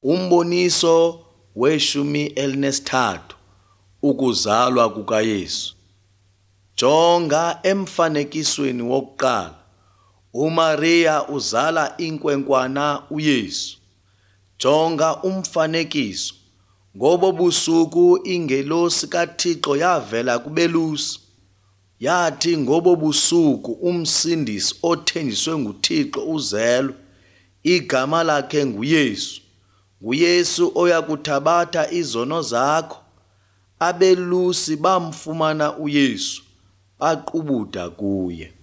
Umboniso we-13 ukuzalwa kukaYesu. Jonga emfanekisweni wokuqala, uMariya uzala inkwenkwana uYesu. Jonga umfanekiso. Ngobo busuku ingelosi kaThixo yavela kubelusi. Yathi ngobo busuku umsindisi othenjiswe nguThixo uzelwe. Igama lakhe nguYesu. nguYesu oyakuthabatha izono zakho. Abelusi bamfumana uYesu, baqubula kuye.